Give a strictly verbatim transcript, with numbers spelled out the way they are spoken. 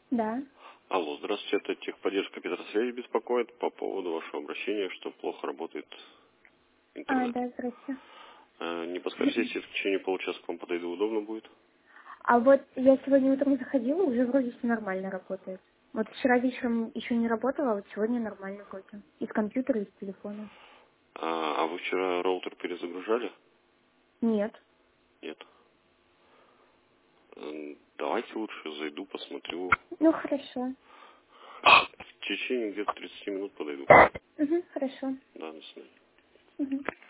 Да. Алло, здравствуйте, это техподдержка Петросвязи беспокоит по поводу вашего обращения, что плохо работает А, интернет. да, здрасте. Э, Не подскажете, если в течение получаса к вам подойду, удобно будет? А вот я сегодня утром заходила, уже вроде все нормально работает. Вот вчера вечером еще не работала, а вот сегодня нормально вроде. Из компьютера, из телефона. А, а вы вчера роутер перезагружали? Нет. Нет. М, Давайте лучше зайду, посмотрю. Ну, хорошо. В течение где-то тридцати минут подойду. Угу, хорошо. Да, до свидания. Угу.